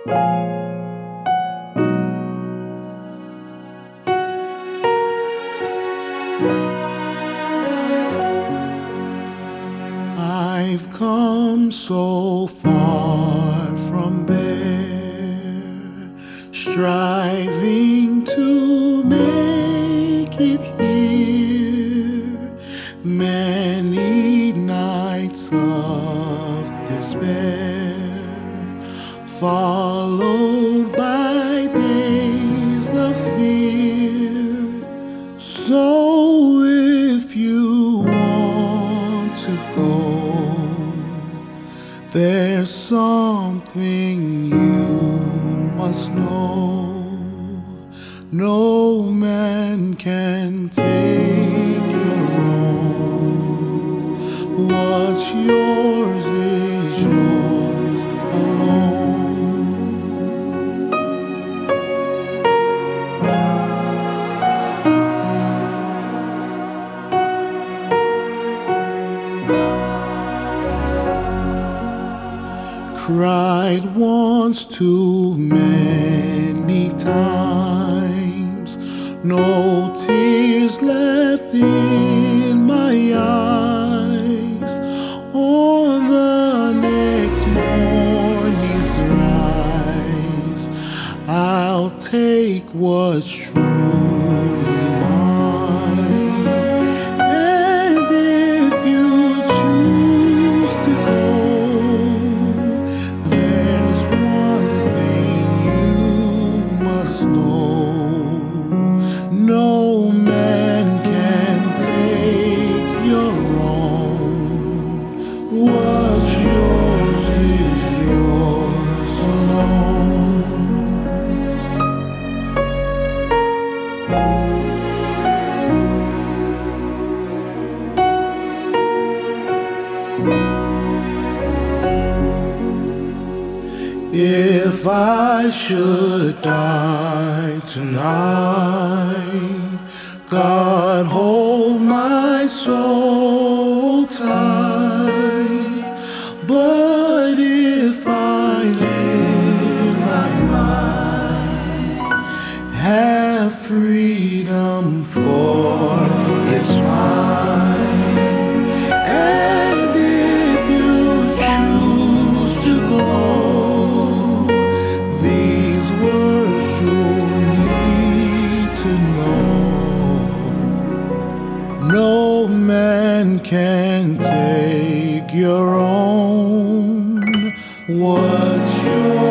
I've come so far from there, striving to make it here. Many nights of despair, followed by days of fear. So if you want to go, there's something you must know. No man can take your own. What's yours is yours alone. Cried once too many times, no tears left in my eyes. On the next morning's rise, I'll take what's truly mine. And if you choose to go, there's one thing you must know. No man can take your own. What's yours is yours alone. If I should die tonight, God hold my soul tight. But if I live, I might have freedom, for it's mine. And if you choose to go, these words you'll need to know. No man can take your own. What's yours